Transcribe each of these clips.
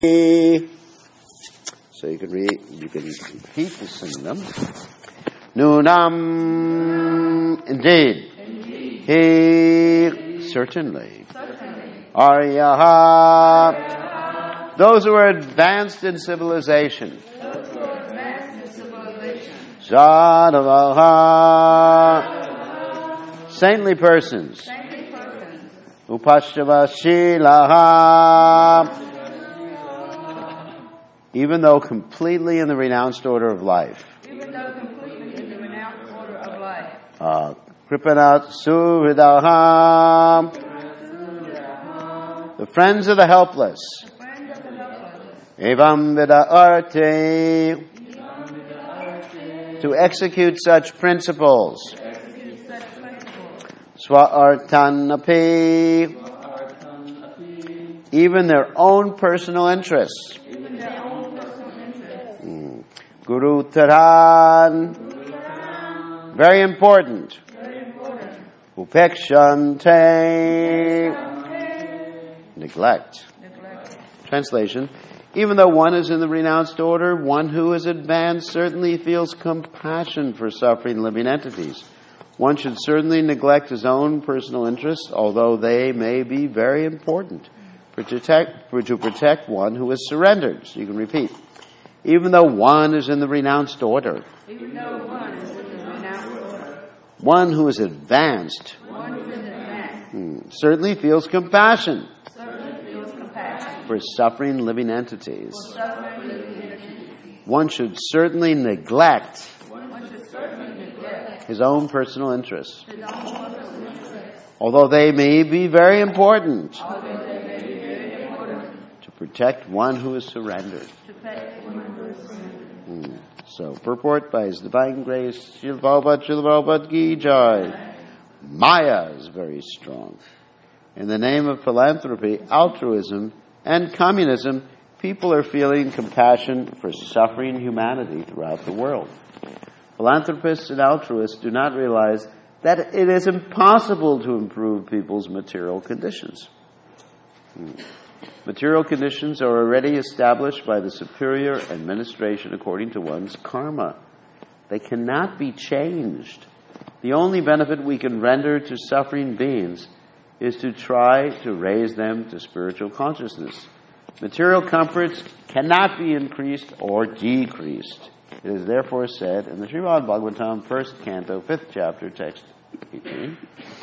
So you can repeat and sing them. Nunam, indeed. He, certainly. Aryaha, those who are advanced in civilization. Sadhavaha, saintly persons. Upashtava shilaha, even though completely in the renounced order of life. Kripanat suhridaha, the friends of the helpless. Evam vida arte, to execute such principles. Swa-artanapi, even their own personal interests. Guru Taran, very important. Upekshante, neglect. Translation, even though one is in the renounced order, one who is advanced certainly feels compassion for suffering living entities. One should certainly neglect his own personal interests, although they may be very important, to protect one who is surrendered. So you can repeat. Even though one is in the renounced order, one who is advanced, certainly feels compassion for suffering living entities. One should certainly neglect his own personal interests, although they may be very important, to protect one who is surrendered. So, purport by His Divine Grace, Srila Prabhupada Ki Jai. Maya is very strong. In the name of philanthropy, altruism, and communism, people are feeling compassion for suffering humanity throughout the world. Philanthropists and altruists do not realize that it is impossible to improve people's material conditions. Material conditions are already established by the superior administration according to one's karma. They cannot be changed. The only benefit we can render to suffering beings is to try to raise them to spiritual consciousness. Material comforts cannot be increased or decreased. It is therefore said in the Srimad Bhagavatam, 1st Canto, 5th chapter, text 18,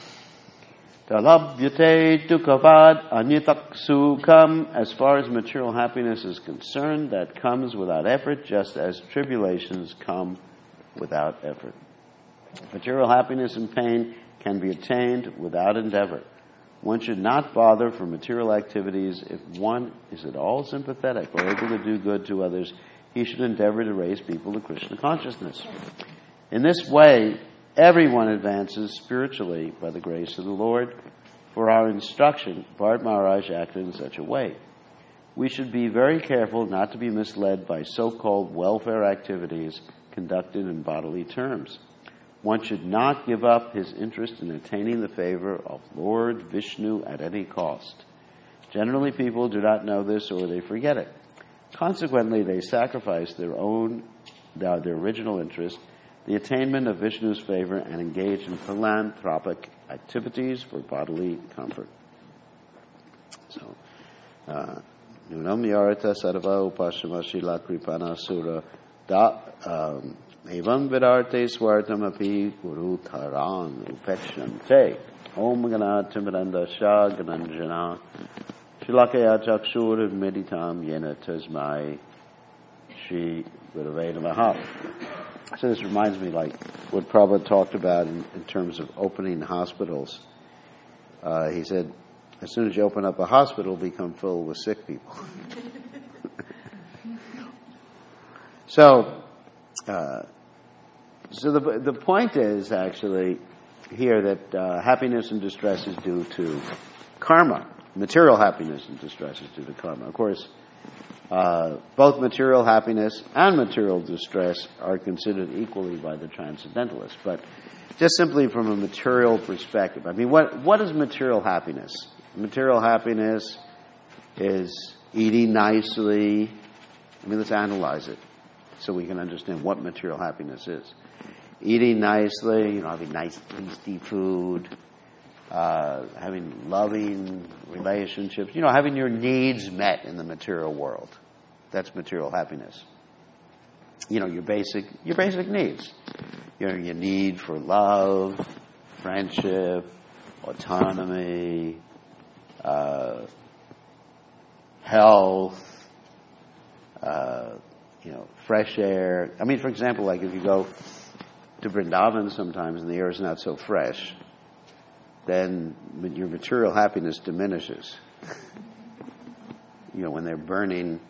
Talabhyate dukavad anyatak sukham, as far as material happiness is concerned, that comes without effort, just as tribulations come without effort. Material happiness and pain can be attained without endeavor. One should not bother for material activities. If one is at all sympathetic or able to do good to others, he should endeavor to raise people to Krishna consciousness. In this way, everyone advances spiritually by the grace of the Lord. For our instruction, Bharat Maharaj acted in such a way. We should be very careful not to be misled by so-called welfare activities conducted in bodily terms. One should not give up his interest in attaining the favor of Lord Vishnu at any cost. Generally, people do not know this or they forget it. Consequently, they sacrifice their original interest, the attainment of Vishnu's favor, and engage in philanthropic activities for bodily comfort. So, Nunam yarata sarva upashama shila kripana sura da evam vidarte swartam api guru taran upekshante om gana timiranda sha gananjana shilakaya chakshur meditam yena tasmai shri gurave namaha. So this reminds me like what Prabhupada talked about in terms of opening hospitals. He said, as soon as you open up a hospital, it'll become filled with sick people. So the point is actually here that happiness and distress is due to karma. Material happiness and distress is due to karma. Of course, both material happiness and material distress are considered equally by the transcendentalists. But just simply from a material perspective, I mean, what is material happiness? Material happiness is eating nicely. I mean, let's analyze it so we can understand what material happiness is. Eating nicely, having nice, tasty food, having loving relationships, having your needs met in the material world. That's material happiness. Your basic needs. Your need for love, friendship, autonomy, health, fresh air. I mean, for example, like if you go to Vrindavan sometimes and the air is not so fresh, then your material happiness diminishes. When they're burning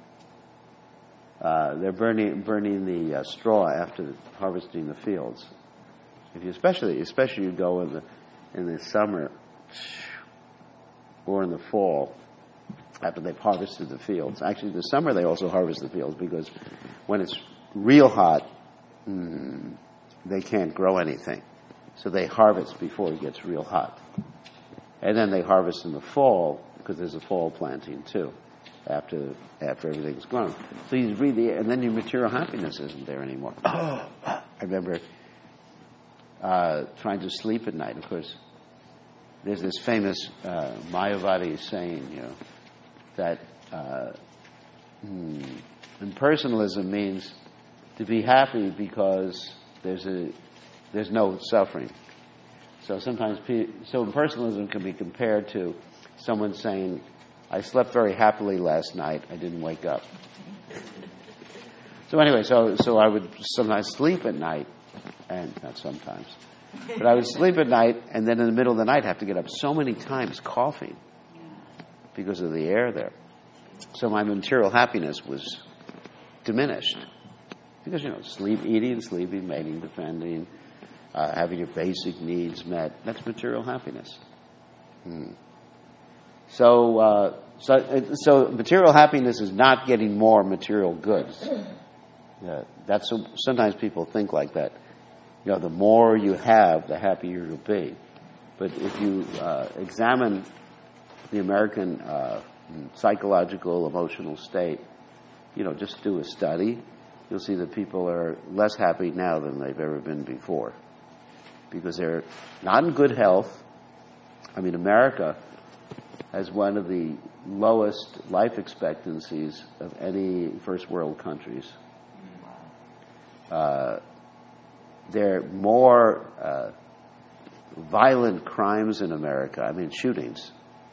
the straw after harvesting the fields. If you especially you go in the summer or in the fall after they've harvested the fields. Actually, the summer they also harvest the fields because when it's real hot, they can't grow anything. So they harvest before it gets real hot. And then they harvest in the fall because there's a fall planting too. After everything's grown. So you breathe the air, and then your material happiness isn't there anymore. I remember trying to sleep at night. Of course, there's this famous Mayavadi saying, that impersonalism means to be happy because there's no suffering. So sometimes, impersonalism can be compared to someone saying, I slept very happily last night. I didn't wake up. So anyway, so I would sometimes sleep at night, and not sometimes, but I would sleep at night, and then in the middle of the night have to get up so many times coughing because of the air there. So my material happiness was diminished because eating, sleeping, mating, defending, having your basic needs met. That's material happiness. So material happiness is not getting more material goods. That's sometimes people think like that. The more you have, the happier you'll be. But if you examine the American psychological, emotional state, just do a study, you'll see that people are less happy now than they've ever been before because they're not in good health. I mean, America has one of the lowest life expectancies of any first world countries. There are more violent crimes in America, I mean shootings,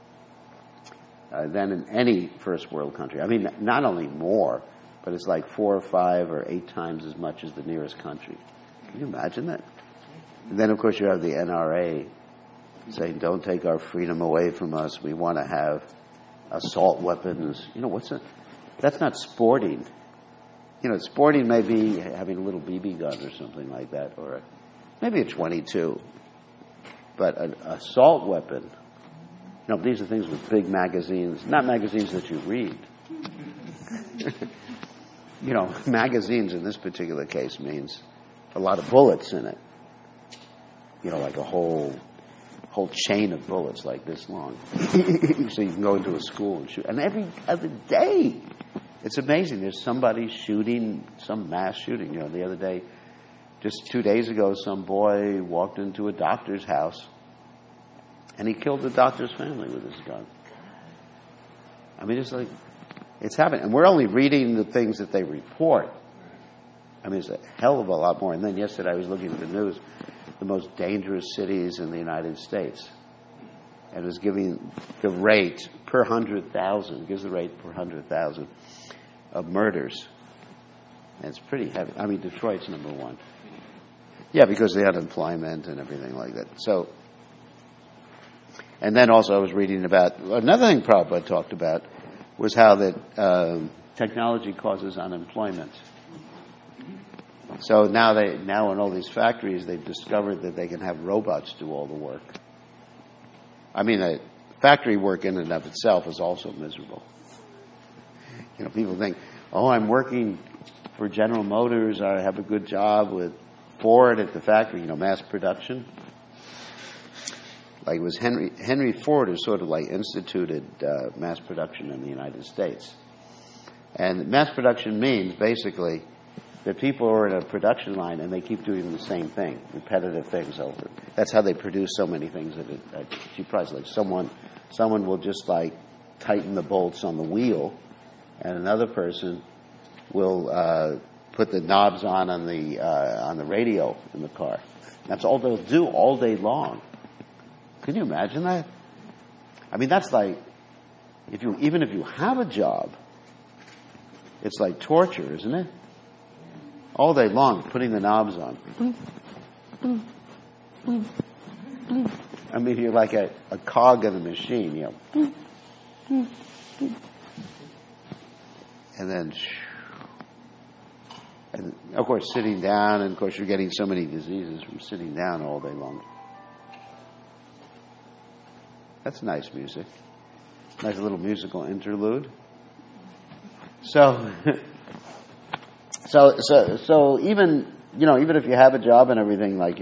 than in any first world country. I mean, not only more, but it's like 4 or 5 or 8 times as much as the nearest country. Can you imagine that? And then, of course, you have the NRA saying, don't take our freedom away from us. We want to have assault weapons. That's not sporting. Sporting may be having a little BB gun or something like that, or maybe a .22. But an assault weapon, these are things with big magazines, not magazines that you read. Magazines in this particular case means a lot of bullets in it. Like a whole chain of bullets like this long. So you can go into a school and shoot. And every other day, it's amazing. There's somebody shooting, some mass shooting. The other day, just 2 days ago, some boy walked into a doctor's house and he killed the doctor's family with his gun. I mean, it's happening. And we're only reading the things that they report. I mean, it's a hell of a lot more. And then yesterday I was looking at the news, the most dangerous cities in the United States. And it was giving the rate per 100,000, gives the rate per 100,000 of murders. And it's pretty heavy. I mean, Detroit's number 1. Yeah, because of the unemployment and everything like that. So, and then also I was reading about, another thing Prabhupada talked about was how that technology causes unemployment. So now in all these factories, they've discovered that they can have robots do all the work. I mean, factory work in and of itself is also miserable. People think, I'm working for General Motors, I have a good job with Ford at the factory, mass production. Like it was Henry Ford who sort of like instituted mass production in the United States. And mass production means basically that people are in a production line and they keep doing the same thing, repetitive things over. That's how they produce so many things at a cheap price. Like someone will just like tighten the bolts on the wheel, and another person will put the knobs on the radio in the car. That's all they'll do all day long. Can you imagine that? I mean, that's like even if you have a job, it's like torture, isn't it? All day long, putting the knobs on. I mean, you're like a cog in a machine, you know. And then, and of course, sitting down, and of course, you're getting so many diseases from sitting down all day long. That's nice music. Nice little musical interlude. So even if you have a job and everything, like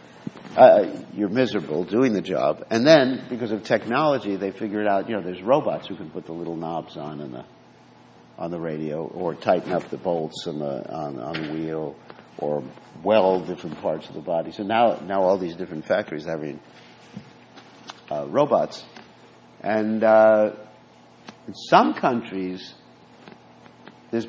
you're miserable doing the job. And then because of technology, they figured out there's robots who can put the little knobs on the radio, or tighten up the bolts on the wheel, or weld different parts of the body. So now all these different factories are having robots, and in some countries there's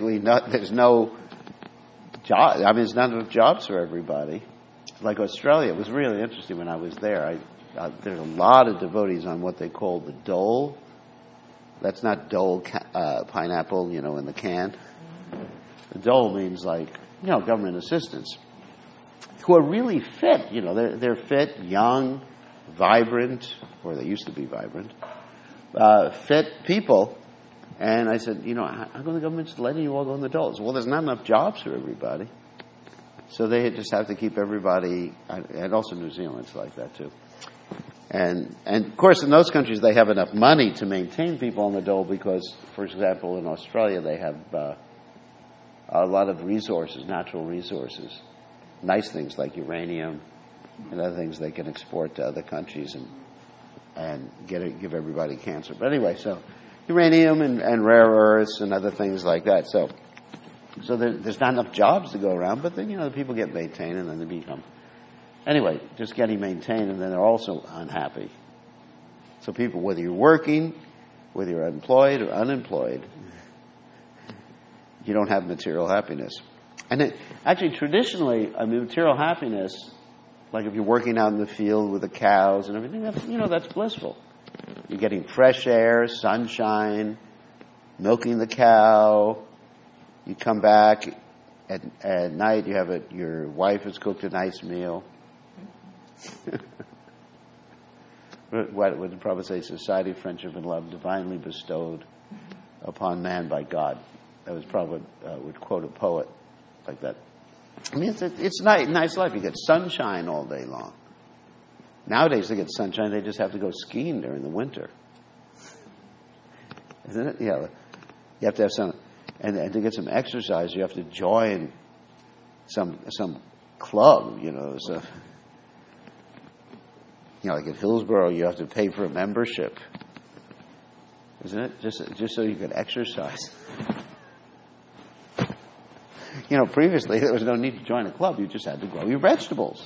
no job. I mean, there's not enough jobs for everybody. Like Australia, it was really interesting when I was there. There's a lot of devotees on what they call the dole. That's not dole pineapple, in the can. The dole means like government assistants who are really fit. They're fit, young, vibrant, or they used to be vibrant, fit people. And I said, how come the government's letting you all go in the doles? Well, there's not enough jobs for everybody. So they just have to keep everybody, and also New Zealand's like that too. And of course, in those countries, they have enough money to maintain people on the dole because, for example, in Australia, they have a lot of resources, natural resources, nice things like uranium and other things they can export to other countries and give everybody cancer. But anyway, so uranium and rare earths and other things like that. So there's not enough jobs to go around, but then the people get maintained and then they become just getting maintained, and then they're also unhappy. So people, whether you're working, whether you're employed or unemployed, you don't have material happiness. And actually, traditionally, material happiness, like if you're working out in the field with the cows and everything, that's blissful. You're getting fresh air, sunshine, milking the cow. You come back at night. Your wife has cooked a nice meal. What did Prabhupada say? Society, friendship, and love divinely bestowed upon man by God. That was Prabhupada would quote a poet like that. I mean, it's nice life. You get sunshine all day long. Nowadays, to get sunshine, they just have to go skiing during the winter. Isn't it? Yeah. You have to have some, and to get some exercise, you have to join some club, So, like at Hillsborough, you have to pay for a membership. Isn't it? Just so you can exercise. Previously, there was no need to join a club. You just had to grow your vegetables.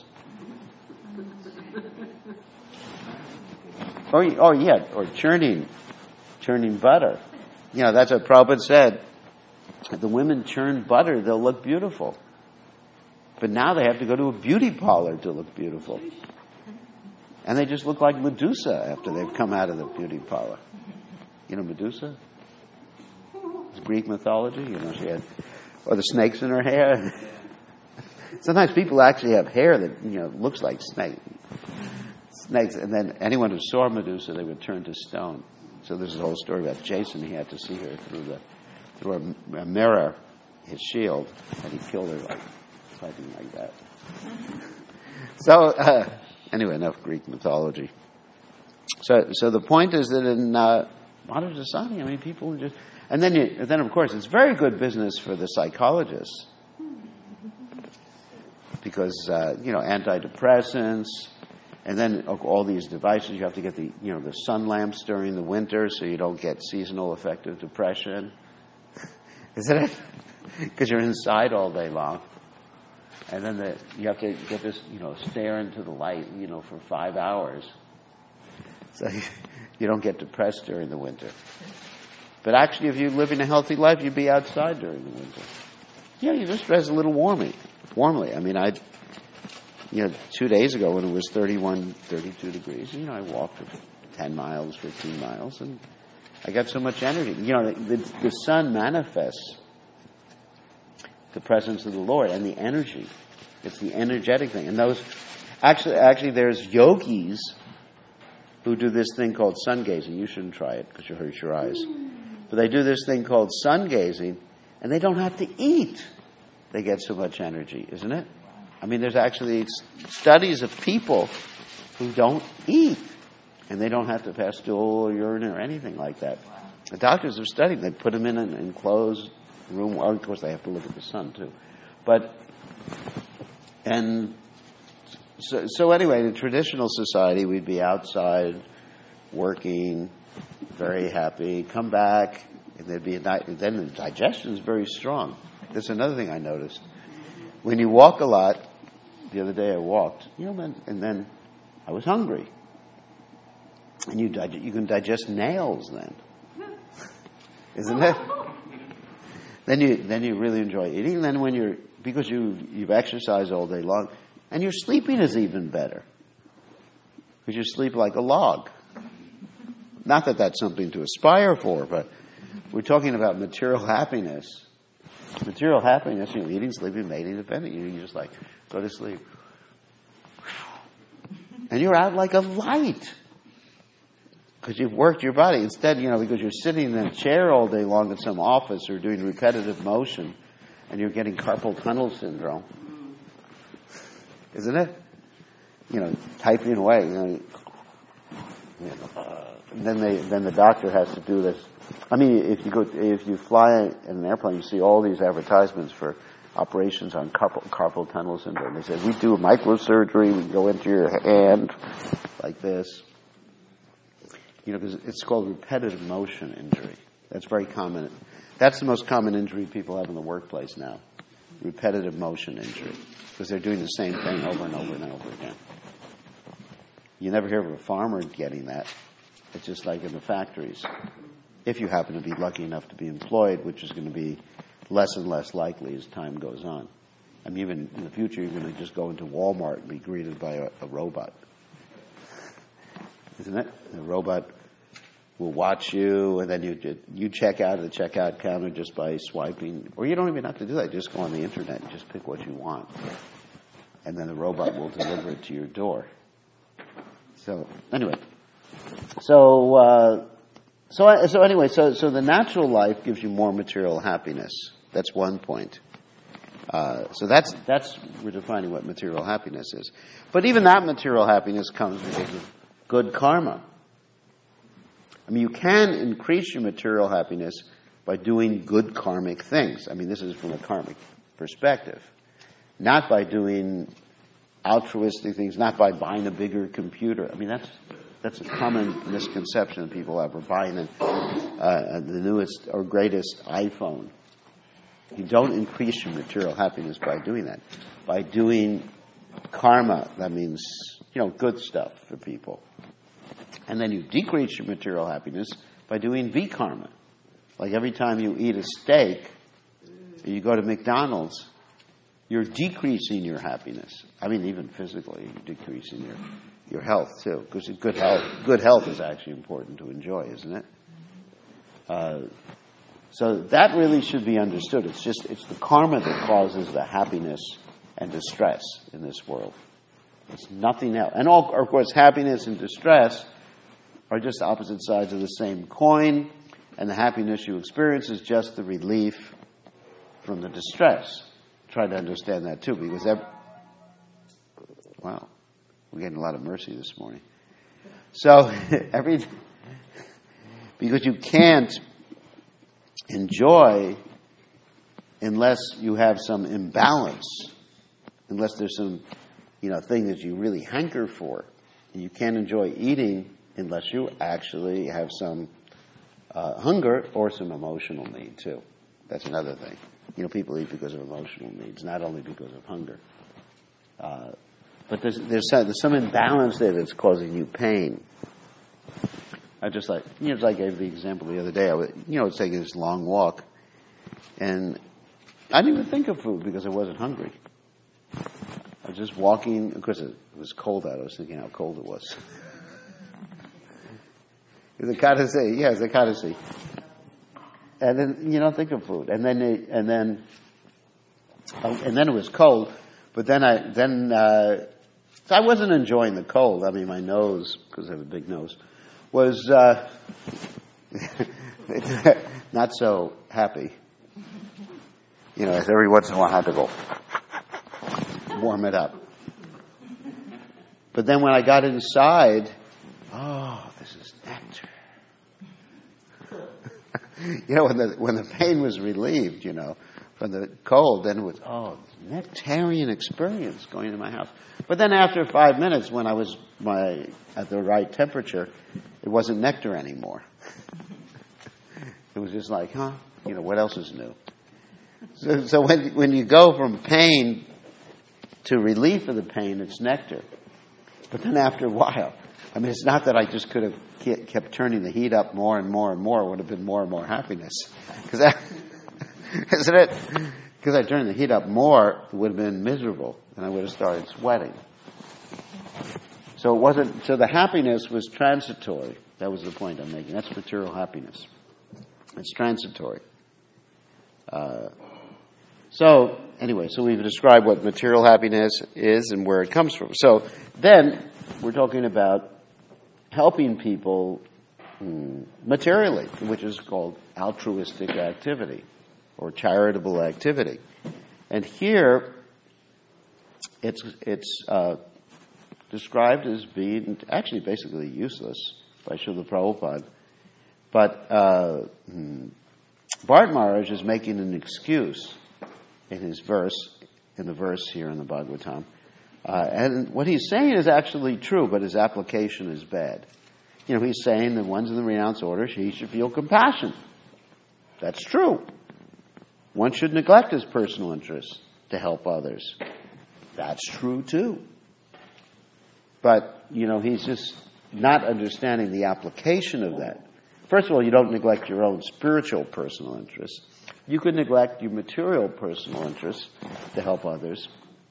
Or churning butter. That's what Prabhupada said. If the women churn butter, they'll look beautiful. But now they have to go to a beauty parlor to look beautiful. And they just look like Medusa after they've come out of the beauty parlor. Medusa? It's Greek mythology. She had, or the snakes in her hair. Sometimes people actually have hair that, looks like snakes. And then anyone who saw Medusa, they would turn to stone. So there's a whole story about Jason. He had to see her through a mirror, his shield, and he killed her like something like that. So anyway, enough Greek mythology. So the point is that in modern society, people just, and then of course it's very good business for the psychologists because antidepressants. And then all these devices, you have to get the sun lamps during the winter so you don't get seasonal affective depression. Isn't it? Because you're inside all day long. And then you have to get this, stare into the light, for 5 hours. So you don't get depressed during the winter. But actually, if you're living a healthy life, you'd be outside during the winter. Yeah, you just dress a little warmly. I mean, 2 days ago when it was 31, 32 degrees, I walked 10 miles, 15 miles, and I got so much energy. The sun manifests the presence of the Lord and the energy. It's the energetic thing. And those, actually there's yogis who do this thing called sun gazing. You shouldn't try it because you hurt your eyes. But they do this thing called sun gazing, and they don't have to eat. They get so much energy, isn't it? I mean, there's actually studies of people who don't eat, and they don't have to pass stool or urine or anything like that. The doctors have studied. They put them in an enclosed room. Well, of course, they have to look at the sun too. So anyway, in a traditional society, we'd be outside working, very happy, come back, and there'd be a night. And then the digestion is very strong. That's another thing I noticed. When you walk a lot, the other day I walked, and then I was hungry. And you can digest nails then. Isn't it? Then you really enjoy eating. And then because you've exercised all day long, and your sleeping is even better. Because you sleep like a log. Not that that's something to aspire for, but we're talking about material happiness. Material happiness, eating, sleeping, mating, depending. You just go to sleep. And you're out like a light. Because you've worked your body. Instead, because you're sitting in a chair all day long in some office or doing repetitive motion, and you're getting carpal tunnel syndrome. Isn't it? Typing away. Then the doctor has to do this. I mean, if you fly in an airplane, you see all these advertisements for operations on carpal tunnel syndrome. They say, we do a microsurgery, we go into your hand like this. Because it's called repetitive motion injury. That's very common. That's the most common injury people have in the workplace now. Repetitive motion injury. Because they're doing the same thing over and over and over again. You never hear of a farmer getting that. It's just like in the factories. If you happen to be lucky enough to be employed, which is going to be less and less likely as time goes on. I mean, even in the future, you're going to just go into Walmart and be greeted by a robot. Isn't it? The robot will watch you, and then you check out at the checkout counter just by swiping. Or you don't even have to do that. Just go on the internet and just pick what you want. And then the robot will deliver it to your door. So, anyway. So the natural life gives you more material happiness. That's one point. So that's we're defining what material happiness is. But even that material happiness comes because of good karma. I mean, you can increase your material happiness by doing good karmic things. I mean, this is from a karmic perspective. Not by doing altruistic things, not by buying a bigger computer. I mean, that's a common misconception that people have. We're buying the newest or greatest iPhone. You don't increase your material happiness by doing that. By doing karma, that means, good stuff for people. And then you decrease your material happiness by doing vikarma. Like every time you eat a steak, and you go to McDonald's, you're decreasing your happiness. I mean, even physically, you're decreasing your health too. Because good health is actually important to enjoy, isn't it? So that really should be understood. It's the karma that causes the happiness and distress in this world. It's nothing else. And of course, happiness and distress are just opposite sides of the same coin, and the happiness you experience is just the relief from the distress. Try to understand that too, because wow, we're getting a lot of mercy this morning. So because you can't enjoy unless you have some imbalance, unless there's some thing that you really hanker for. You can't enjoy eating unless you actually have some hunger or some emotional need too. That's another thing. People eat because of emotional needs, not only because of hunger. But there's some imbalance there that's causing you pain. I just as I gave the example the other day, I was taking this long walk, and I didn't even think of food because I wasn't hungry. I was just walking. Of course, it was cold out. I was thinking how cold it was. It's a Ekadasi. Yeah, it's a Ekadasi. And then you don't think of food. And then it was cold. But then so I wasn't enjoying the cold. I mean, my nose, because I have a big nose, was not so happy. As every once in a while I had to go warm it up. But then when I got inside, this is nectar. When the pain was relieved, from the cold, then it was, nectarian experience going to my house. But then after 5 minutes, when I was at the right temperature, it wasn't nectar anymore. It was just like, what else is new? So when you go from pain to relief of the pain, it's nectar. But then after a while, it's not that I just could have kept turning the heat up more and more and more. It would have been more and more happiness. Isn't it? Because I turned the heat up more, it would have been miserable, and I would have started sweating. So the happiness was transitory. That was the point I'm making. That's material happiness. It's transitory. So we've described what material happiness is and where it comes from. So then we're talking about helping people materially, which is called altruistic activity or charitable activity. And here it's described as being actually basically useless by Srila Prabhupada. But Bharat Maharaj is making an excuse in the verse here in the Bhagavatam. And what he's saying is actually true, but his application is bad. He's saying that one's in the renounced order, he should feel compassion. That's true. One should neglect his personal interests to help others. That's true too. But, he's just not understanding the application of that. First of all, you don't neglect your own spiritual personal interests. You could neglect your material personal interests to help others,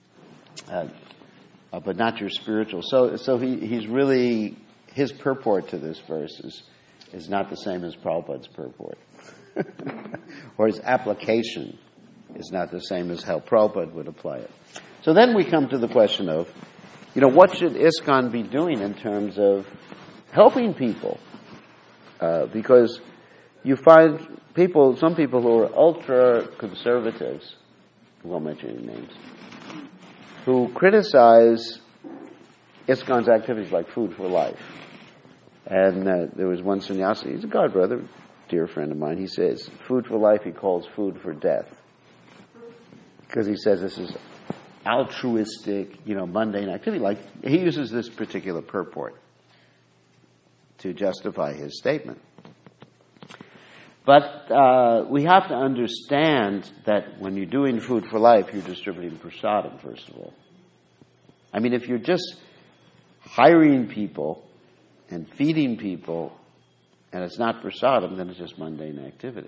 but not your spiritual. So he's really, his purport to this verse is not the same as Prabhupada's purport. Or his application is not the same as how Prabhupada would apply it. So then we come to the question of, what should ISKCON be doing in terms of helping people? Because you find some people who are ultra-conservatives, I won't mention any names, who criticize ISKCON's activities like Food for Life. And there was one sannyasi, he's a god brother, dear friend of mine, he says, Food for Life he calls food for death. Because he says this is altruistic, mundane activity. Like, he uses this particular purport to justify his statement. But we have to understand that when you're doing Food for Life, you're distributing prasadam, first of all. If you're just hiring people and feeding people, and it's not prasadam, then it's just mundane activity.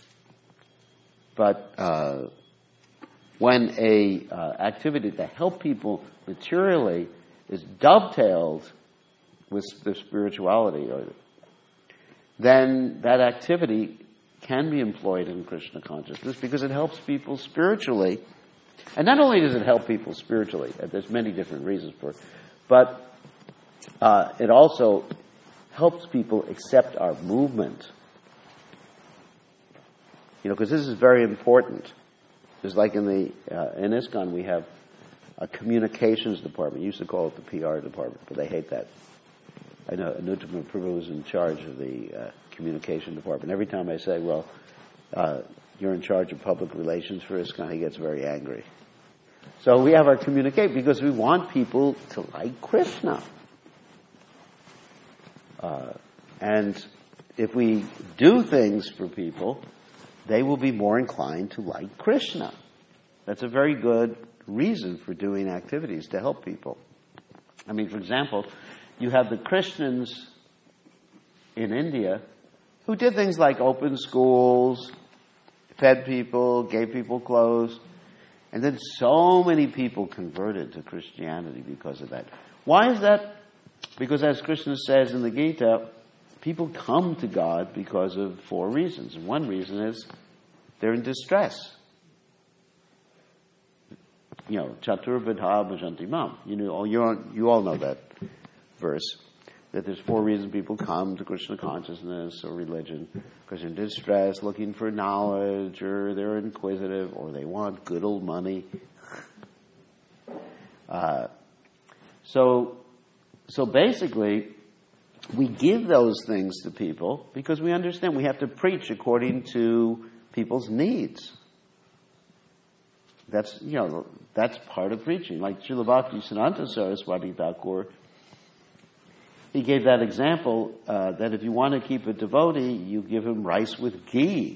But when a activity to help people materially is dovetailed with the spirituality, then that activity can be employed in Krishna consciousness because it helps people spiritually. And not only does it help people spiritually, there's many different reasons for it, but it also helps people accept our movement. Because this is very important. Just like in ISKCON we have a communications department. We used to call it the PR department, but they hate that. I know Anuttama Prabhu is in charge of the communication department. Every time I say, you're in charge of public relations for ISKCON, he gets very angry. So we have our communicate because we want people to like Krishna. And if we do things for people, they will be more inclined to like Krishna. That's a very good reason for doing activities to help people. I mean, for example, you have the Christians in India who did things like open schools, fed people, gave people clothes, and then so many people converted to Christianity because of that. Why is that? Because as Krishna says in the Gita, people come to God because of 4 reasons. And one reason is they're in distress. Chatur Vidha Bhajanti Mam. You all know that verse, that there's 4 reasons people come to Krishna consciousness or religion. Because they're in distress, looking for knowledge, or they're inquisitive, or they want good old money. So basically, we give those things to people because we understand we have to preach according to people's needs. That's part of preaching. Like Srila Bhaktisiddhanta Saraswati Thakur, he gave that example that if you want to keep a devotee, you give him rice with ghee.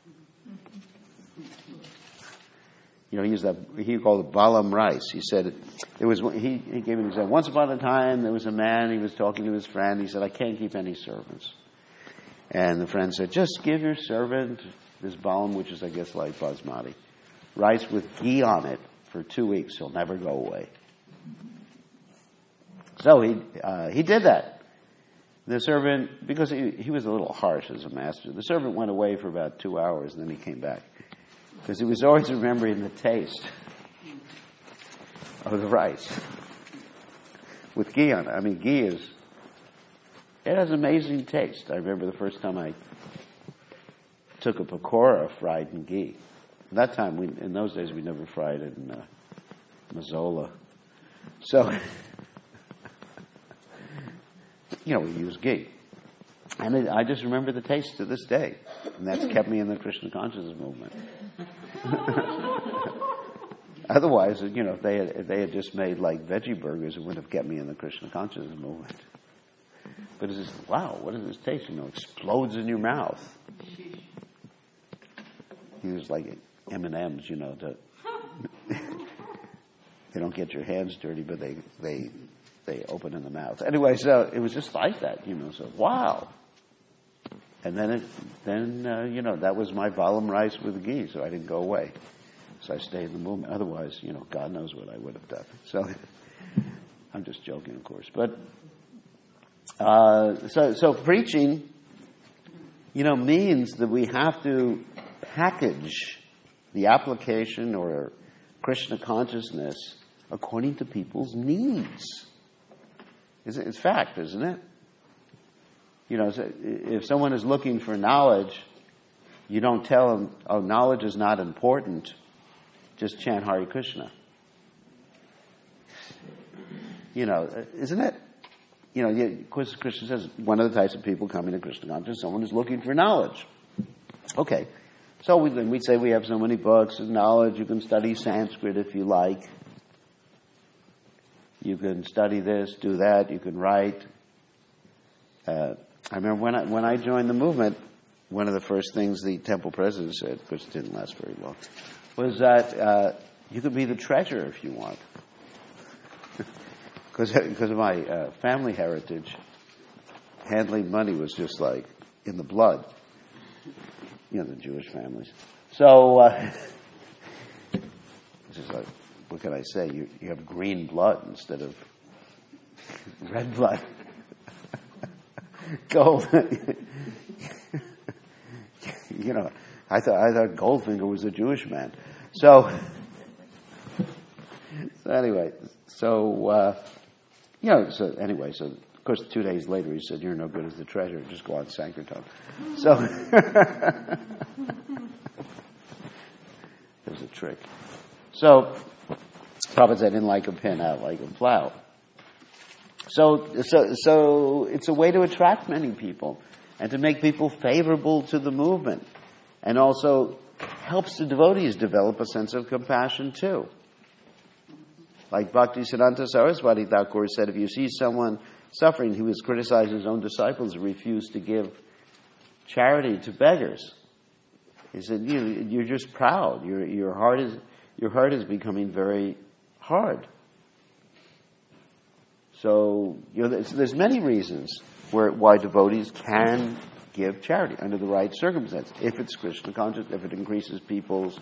He called it balam rice. He said he gave an example. Once upon a time, there was a man, he was talking to his friend, he said, I can't keep any servants. And the friend said, just give your servant this balam, which is, I guess, like basmati, rice with ghee on it for 2 weeks. He'll never go away. So he did that. The servant, because he was a little harsh as a master, the servant went away for about 2 hours, and then he came back. Because he was always remembering the taste of the rice with ghee on it. I mean, ghee it has amazing taste. I remember the first time I took a pakora fried in ghee. At that time, in those days, we never fried it in Mazola. So, we use ghee. And I just remember the taste to this day. And that's kept me in the Krishna consciousness movement. Otherwise, if they had just made like veggie burgers, it wouldn't have kept me in the Krishna consciousness movement. But it's just, wow, what does this taste? Explodes in your mouth. He was like M&Ms, they don't get your hands dirty, but they open in the mouth. Anyway, so it was just like that, so wow. And then that was my balam rice with ghee, so I didn't go away. So I stayed in the movement. Otherwise, God knows what I would have done. So I'm just joking, of course. But so preaching, means that we have to package the application or Krishna consciousness according to people's needs. It's fact, isn't it? If someone is looking for knowledge, you don't tell them, oh, knowledge is not important, just chant Hare Krishna. Isn't it? Of course, Krishna says one of the types of people coming to Krishna consciousness, someone who's looking for knowledge. Okay. So we say we have so many books of knowledge. You can study Sanskrit if you like. You can study this, do that. You can write. I remember when I joined the movement, one of the first things the temple president said, which didn't last very long, was that you could be the treasurer if you want. Because of my family heritage, handling money was just like in the blood. The Jewish families. So, it's just like, what can I say? You have green blood instead of red blood. Gold. I thought Goldfinger was a Jewish man. So anyway, so of course 2 days later he said, "You're no good as the treasurer, just go on Sankirtan." So there's a trick. So Prabhupada said, "In like a pin, out like a plow." So it's a way to attract many people and to make people favorable to the movement, and also helps the devotees develop a sense of compassion too. Like Bhaktisiddhanta Saraswati Thakur said, if you see someone suffering. He was criticizing his own disciples who refused to give charity to beggars. He said, you're just proud. Your heart is becoming very hard. So there's many reasons why devotees can give charity under the right circumstances. If it's Krishna conscious, if it increases people's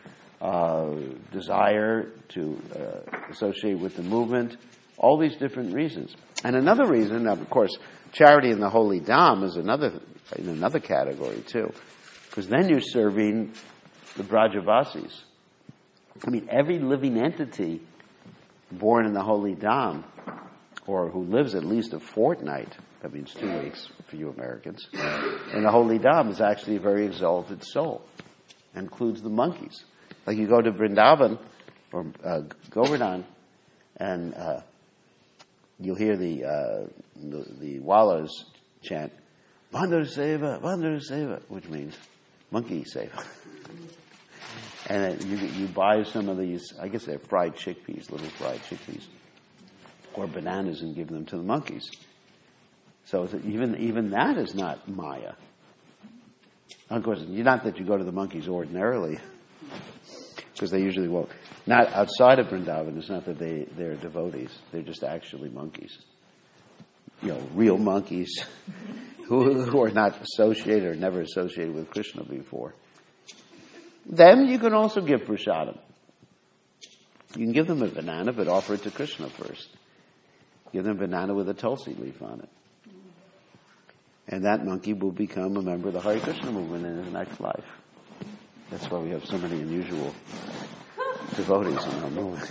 desire to associate with the movement, all these different reasons. And another reason, of course, charity in the holy dham is in another category too, because then you're serving the Brajavasis. I mean, every living entity born in the holy dham, or who lives at least a fortnight, that means 2 weeks for you Americans, in the holy dham is actually a very exalted soul. It includes the monkeys. Like you go to Vrindavan or Govardhan, and you'll hear the Wallas chant, Bandar Seva, which means monkey seva. And you buy some of these, I guess they're fried chickpeas, little fried chickpeas, or bananas, and give them to the monkeys. So even that is not Maya. Of course, not that you go to the monkeys ordinarily, because they usually won't. Not outside of Vrindavan, it's not that they're devotees. They're just actually monkeys. Real monkeys who are not associated or never associated with Krishna before. Them you can also give prasadam. You can give them a banana, but offer it to Krishna first. Give them a banana with a tulsi leaf on it. And that monkey will become a member of the Hare Krishna movement in his next life. That's why we have so many unusual devotees in our movement.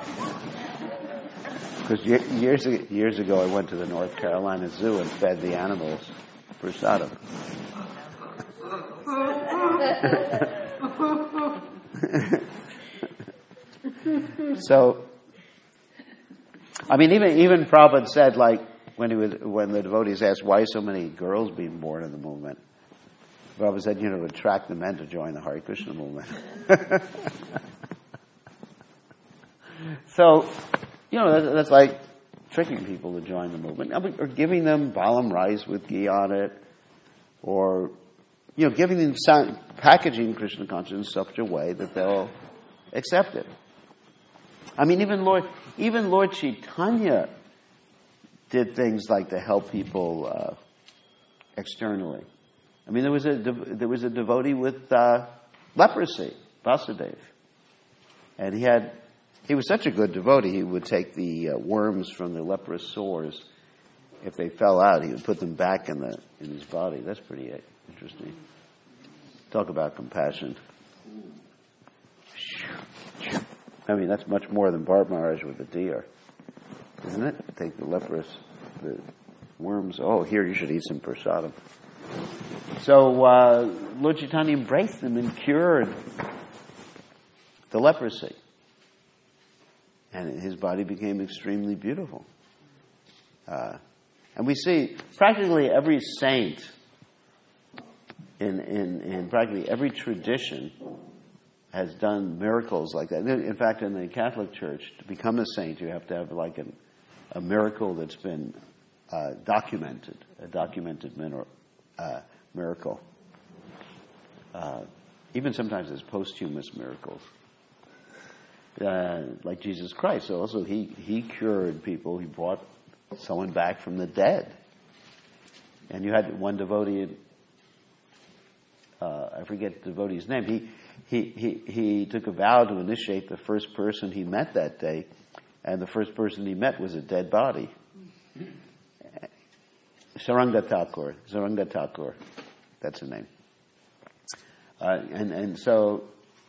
Because years ago I went to the North Carolina Zoo and fed the animals prasadam. So, I mean, even Prabhupada said, like, when the devotees asked why so many girls being born in the movement, Prabhupada said, to attract the men to join the Hare Krishna movement. So, that's like tricking people to join the movement, or giving them balam rice with ghee on it, or giving them packaging Krishna consciousness in such a way that they'll accept it. I mean, even Lord Chaitanya did things like to help people externally. I mean, there was a devotee with leprosy, Vasudev, and he was such a good devotee. He would take the worms from the leprous sores. If they fell out, he would put them back in his body. That's pretty interesting. Talk about compassion. I mean, that's much more than Bharat Maharaj with the deer, isn't it? Take the worms. Oh, here, you should eat some prasadam. So Lord Chaitanya embraced them and cured the leprosy. And his body became extremely beautiful. And we see practically every saint in practically every tradition has done miracles like that. In fact, in the Catholic Church, to become a saint, you have to have like a miracle that's been documented, a documented miracle. Even sometimes there's posthumous miracles. Like Jesus Christ. So also he cured people. He brought someone back from the dead. And you had one devotee, I forget the devotee's name. He took a vow to initiate the first person he met that day, and the first person he met was a dead body. Saranga Thakur, that's the name. And so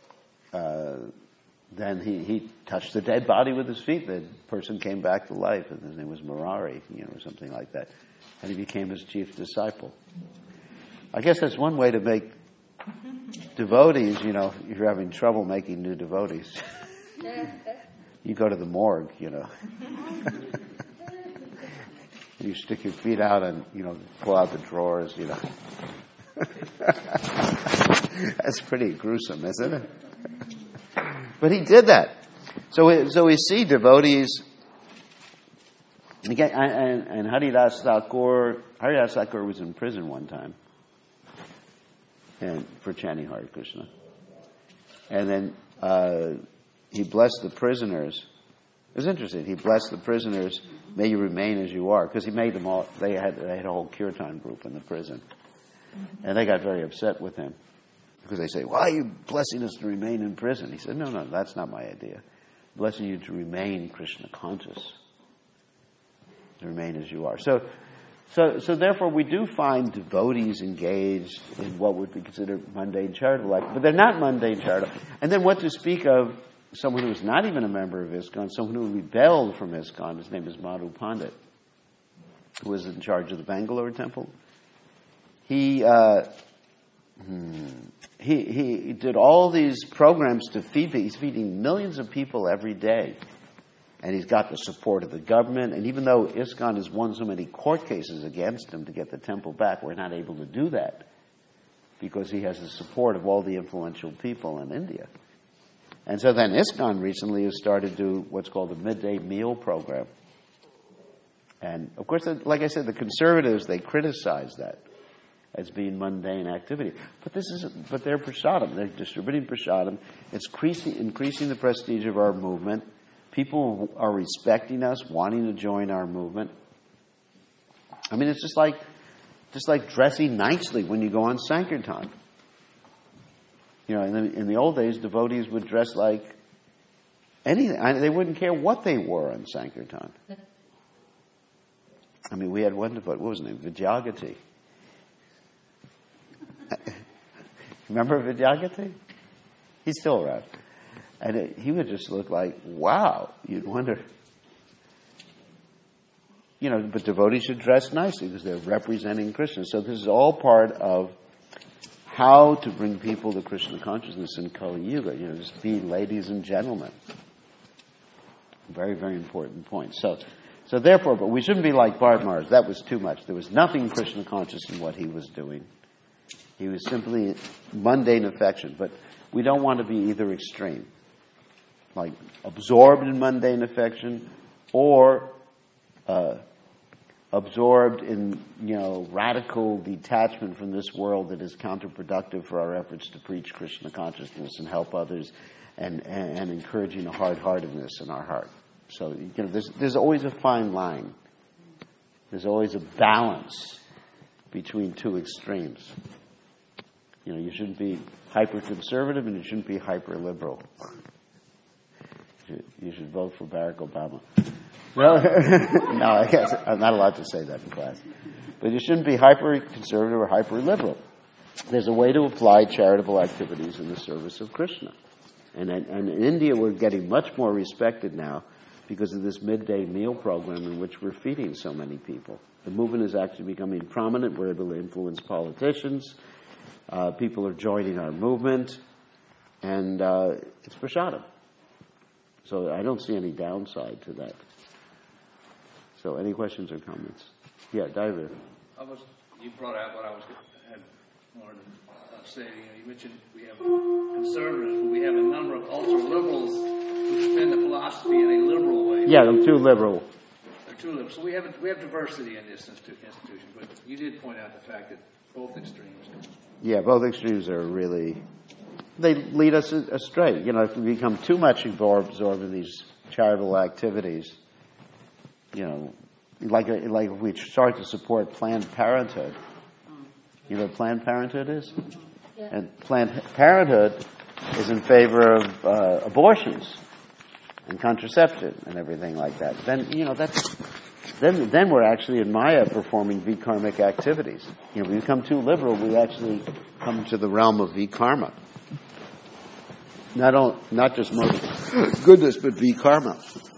then he touched the dead body with his feet. The person came back to life, and his name was Murari, or something like that. And he became his chief disciple. I guess that's one way to make devotees, if you're having trouble making new devotees. You go to the morgue, You stick your feet out and, pull out the drawers, That's pretty gruesome, isn't it? But he did that. So we see devotees Again, and Haridas Thakur was in prison one time, and for chanting Hare Krishna. And then he blessed the prisoners. It was interesting. He blessed the prisoners, may you remain as you are, because he made them all. They had a whole kirtan group in the prison, and they got very upset with him because they say, "Why are you blessing us to remain in prison?" He said, "No, that's not my idea. I'm blessing you to remain Krishna conscious, to remain as you are." So therefore, we do find devotees engaged in what would be considered mundane charitable acts, but they're not mundane charitable. And then what to speak of someone who is not even a member of ISKCON, someone who rebelled from ISKCON. His name is Madhu Pandit, who was in charge of the Bangalore temple. He did all these programs to feed people. He's feeding millions of people every day. And he's got the support of the government. And even though ISKCON has won so many court cases against him to get the temple back, we're not able to do that because he has the support of all the influential people in India. And so then ISKCON recently has started to do what's called the midday meal program. And, of course, like I said, the conservatives, they criticize that as being mundane activity. But they're prasadam. They're distributing prasadam. It's increasing the prestige of our movement. People are respecting us, wanting to join our movement. I mean, it's just like dressing nicely when you go on Sankirtan. You know, in the old days, devotees would dress like anything. They wouldn't care what they wore on Sankirtan. I mean, we had one devotee, what was his name? Vidyagati. Remember Vidyagati? He's still around. And he would just look like, wow, you'd wonder. You know, but devotees should dress nicely because they're representing Krishna. So this is all part of how to bring people to Krishna consciousness in Kali Yuga. You know, just be ladies and gentlemen. Very, very important point. So therefore, but we shouldn't be like Bharat Maharaj. That was too much. There was nothing Krishna conscious in what he was doing. He was simply mundane affection. But we don't want to be either extreme, like absorbed in mundane affection, or absorbed in, you know, radical detachment from this world that is counterproductive for our efforts to preach Krishna consciousness and help others, and encouraging a hard-heartedness in our heart. So, you know, there's always a fine line. There's always a balance between two extremes. You know, you shouldn't be hyper-conservative and you shouldn't be hyper-liberal. You should vote for Barack Obama. No, I guess I'm not allowed to say that in class. But you shouldn't be hyper-conservative or hyper-liberal. There's a way to apply charitable activities in the service of Krishna. And in India, we're getting much more respected now because of this midday meal program in which we're feeding so many people. The movement is actually becoming prominent. We're able to influence politicians. People are joining our movement. And it's prasadam. So I don't see any downside to that. So any questions or comments? Yeah, David. You brought out what I wanted to say. You mentioned we have conservatives, but we have a number of ultra-liberals who defend the philosophy in a liberal way. Yeah, they're too liberal. They're too liberal. So we have diversity in this institution, but you did point out the fact that both extremes. Yeah, both extremes are really, they lead us astray. You know, if we become too much absorbed in these charitable activities, you know, like if we start to support Planned Parenthood. You know what Planned Parenthood is? Yeah. And Planned Parenthood is in favor of abortions and contraception and everything like that. Then, you know, then we're actually in Maya performing vikarmic activities. You know, we become too liberal, we actually come to the realm of vikarma. Not just most goodness, but vikarma.